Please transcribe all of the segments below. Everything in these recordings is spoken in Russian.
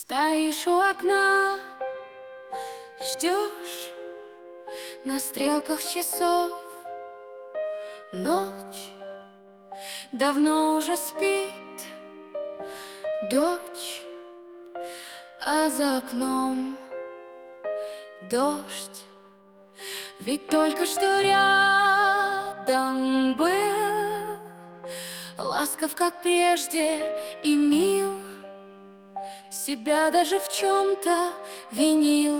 Стоишь у окна, ждешь на стрелках часов. Ночь давно уже спит, дочь, а за окном дождь. Ведь только что рядом был, ласков, как прежде, и мил. Себя даже в чем-то винил,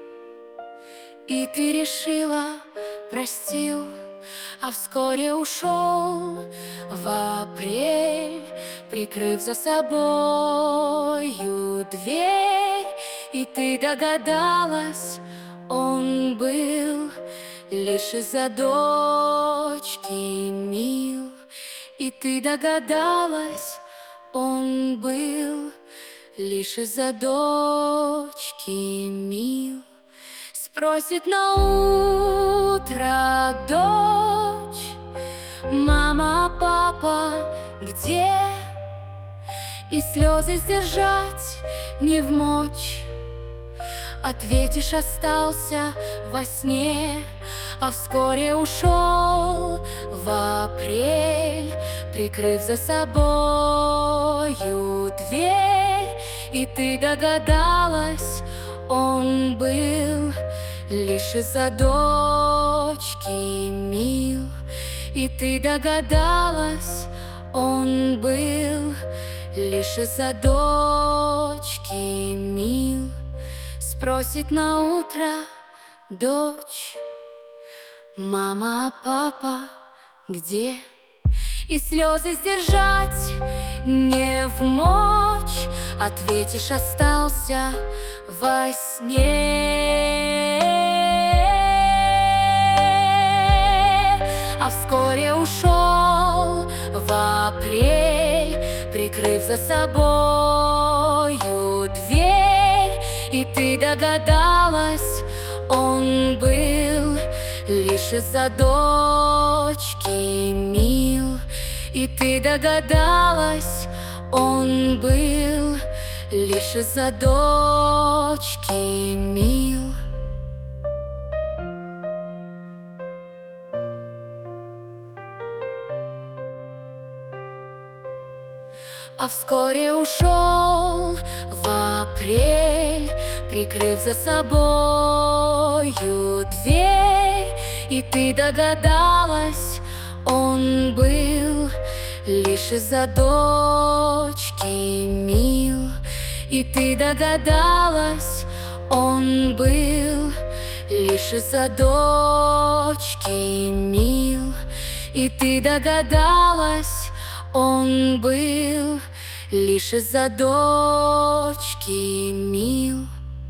и ты решила, простил, а вскоре ушел в апрель, прикрыв за собою дверь. И ты догадалась, он был лишь из-за дочки мил. И ты догадалась, он был лишь из-за дочки мил. Спросит на утро дочь: мама, папа, где? И слезы сдержать не вмочь. Ответишь: остался во сне, а вскоре ушел в апрель, прикрыв за собою дверь. И ты догадалась, он был лишь из-за дочки мил. И ты догадалась, он был лишь из-за дочки мил. Спросит на утро дочь: мама, папа, где? И слезы сдержать не вмочь. Ответишь: остался во сне, а вскоре ушел в апрель, прикрыв за собою дверь. И ты догадалась, он был лишь из-за дочки мил. И ты догадалась, он был лишь из-за дочки мил. А вскоре ушел в апрель, прикрыв за собою дверь. И ты догадалась, он был лишь из-за дочки мил. И ты догадалась, он был лишь из-за дочки мил. И ты догадалась, он был лишь из-за дочки мил.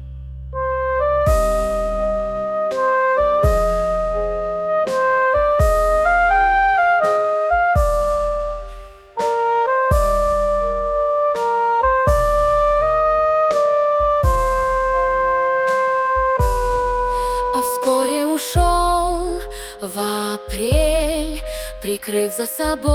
А вскоре ушел в апрель, прикрыв за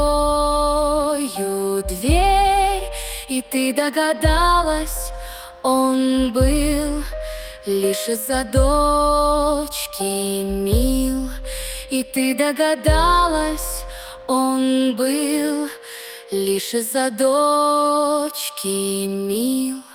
собою дверь. И ты догадалась, он был лишь из-за дочки мил. И ты догадалась, он был лишь из-за дочки мил.